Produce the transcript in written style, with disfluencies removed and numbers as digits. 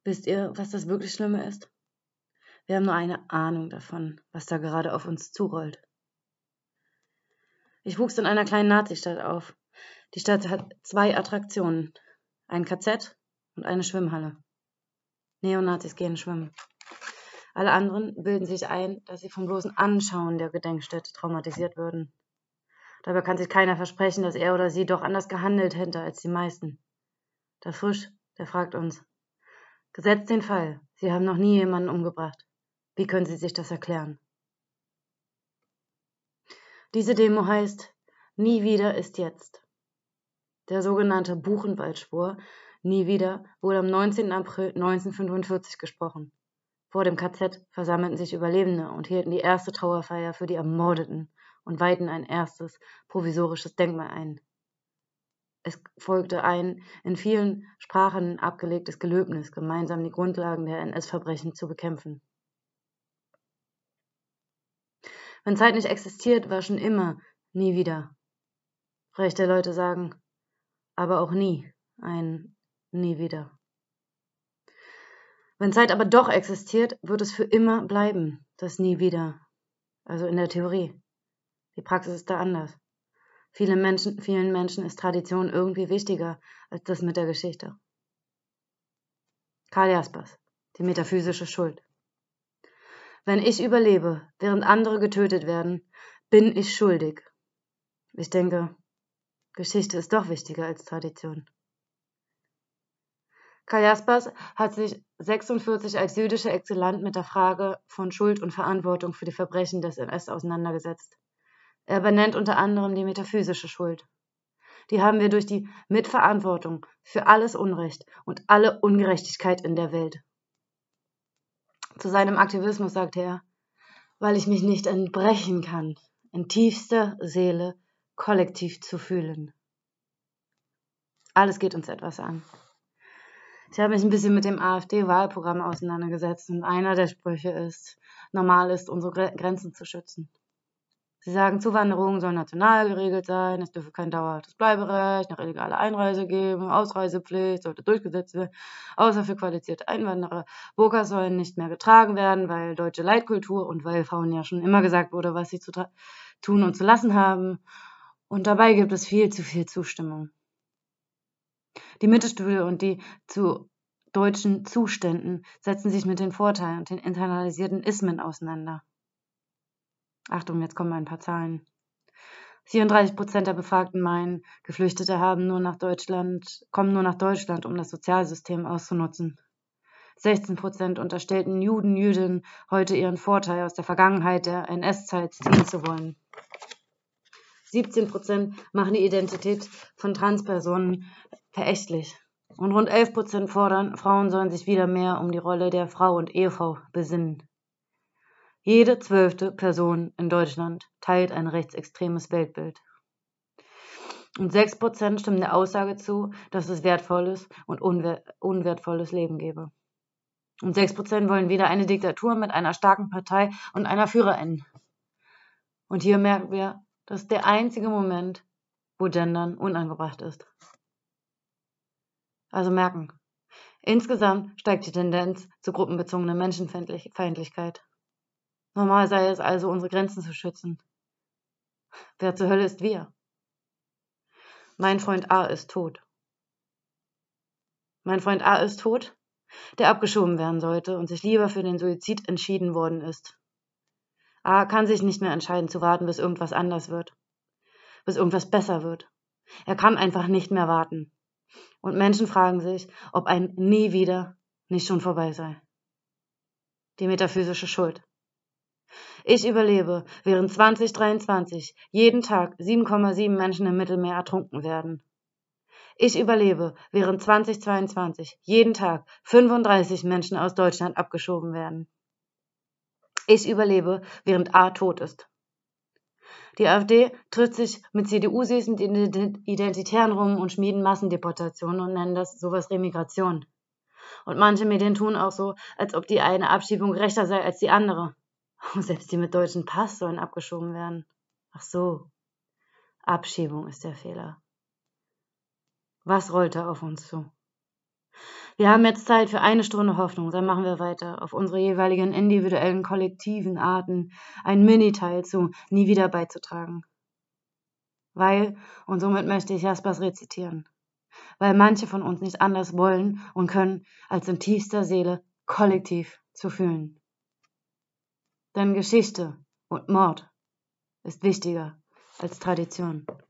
Wisst ihr, was das wirklich Schlimme ist? Wir haben nur eine Ahnung davon, was da gerade auf uns zurollt. Ich wuchs in einer kleinen Nazistadt auf. Die Stadt hat 2 Attraktionen, ein KZ und eine Schwimmhalle. Neonazis gehen schwimmen. Alle anderen bilden sich ein, dass sie vom bloßen Anschauen der Gedenkstätte traumatisiert würden. Dabei kann sich keiner versprechen, dass er oder sie doch anders gehandelt hätte als die meisten. Der Frisch, der fragt uns: Gesetzt den Fall, Sie haben noch nie jemanden umgebracht. Wie können Sie sich das erklären? Diese Demo heißt Nie wieder ist jetzt. Der sogenannte Buchenwald-Schwur Nie wieder wurde am 19. April 1945 gesprochen. Vor dem KZ versammelten sich Überlebende und hielten die erste Trauerfeier für die Ermordeten und weihten ein erstes provisorisches Denkmal ein. Es folgte ein in vielen Sprachen abgelegtes Gelöbnis, gemeinsam die Grundlagen der NS-Verbrechen zu bekämpfen. Wenn Zeit nicht existiert, war schon immer nie wieder. Rechte Leute sagen, aber auch nie ein nie wieder. Wenn Zeit aber doch existiert, wird es für immer bleiben, das nie wieder. Also in der Theorie. Die Praxis ist da anders. Vielen Menschen ist Tradition irgendwie wichtiger als das mit der Geschichte. Karl Jaspers, die metaphysische Schuld. Wenn ich überlebe, während andere getötet werden, bin ich schuldig. Ich denke, Geschichte ist doch wichtiger als Tradition. Karl Jaspers hat sich 1946 als jüdischer Exilant mit der Frage von Schuld und Verantwortung für die Verbrechen des NS auseinandergesetzt. Er benennt unter anderem die metaphysische Schuld. Die haben wir durch die Mitverantwortung für alles Unrecht und alle Ungerechtigkeit in der Welt. Zu seinem Aktivismus sagte er, weil ich mich nicht entbrechen kann, in tiefster Seele kollektiv zu fühlen. Alles geht uns etwas an. Ich habe mich ein bisschen mit dem AfD-Wahlprogramm auseinandergesetzt und einer der Sprüche ist, normal ist, unsere Grenzen zu schützen. Sie sagen, Zuwanderung soll national geregelt sein, es dürfe kein dauerhaftes Bleiberecht nach illegaler Einreise geben, Ausreisepflicht sollte durchgesetzt werden, außer für qualifizierte Einwanderer. Burkas sollen nicht mehr getragen werden, weil deutsche Leitkultur und weil Frauen ja schon immer gesagt wurde, was sie zu tun und zu lassen haben. Und dabei gibt es viel zu viel Zustimmung. Die Mittelstühle und die zu deutschen Zuständen setzen sich mit den Vorteilen und den internalisierten Ismen auseinander. Achtung, jetzt kommen ein paar Zahlen. 34% der Befragten meinen, Geflüchtete kommen nur nach Deutschland, um das Sozialsystem auszunutzen. 16% unterstellten Juden, Jüdinnen heute ihren Vorteil aus der Vergangenheit der NS-Zeit ziehen zu wollen. 17% machen die Identität von Transpersonen verächtlich. Und rund 11% fordern, Frauen sollen sich wieder mehr um die Rolle der Frau und Ehefrau besinnen. Jede 12. Person in Deutschland teilt ein rechtsextremes Weltbild. Und 6% stimmen der Aussage zu, dass es wertvolles und unwertvolles Leben gebe. Und 6% wollen wieder eine Diktatur mit einer starken Partei und einer Führerin. Und hier merken wir, das ist der einzige Moment, wo Gendern unangebracht ist. Also merken, insgesamt steigt die Tendenz zur gruppenbezogenen Menschenfeindlichkeit. Normal sei es also, unsere Grenzen zu schützen. Wer zur Hölle ist wir? Mein Freund A ist tot. Mein Freund A ist tot, der abgeschoben werden sollte und sich lieber für den Suizid entschieden worden ist. A kann sich nicht mehr entscheiden zu warten, bis irgendwas anders wird, bis irgendwas besser wird. Er kann einfach nicht mehr warten. Und Menschen fragen sich, ob ein Nie wieder nicht schon vorbei sei. Die metaphysische Schuld. Ich überlebe, während 2023 jeden Tag 7,7 Menschen im Mittelmeer ertrunken werden. Ich überlebe, während 2022 jeden Tag 35 Menschen aus Deutschland abgeschoben werden. Ich überlebe, während A tot ist. Die AfD trifft sich mit CDU-Sis und Identitären rum und schmieden Massendeportationen und nennen das sowas Remigration. Und manche Medien tun auch so, als ob die eine Abschiebung gerechter sei als die andere. Selbst die mit deutschem Pass sollen abgeschoben werden. Ach so, Abschiebung ist der Fehler. Was rollt da auf uns zu? Wir haben jetzt Zeit für eine Stunde Hoffnung, dann machen wir weiter, auf unsere jeweiligen individuellen, kollektiven Arten einen Miniteil zu Nie wieder beizutragen. Weil, und somit möchte ich Jaspers rezitieren, weil manche von uns nicht anders wollen und können, als in tiefster Seele kollektiv zu fühlen. Denn Geschichte und Mord ist wichtiger als Tradition.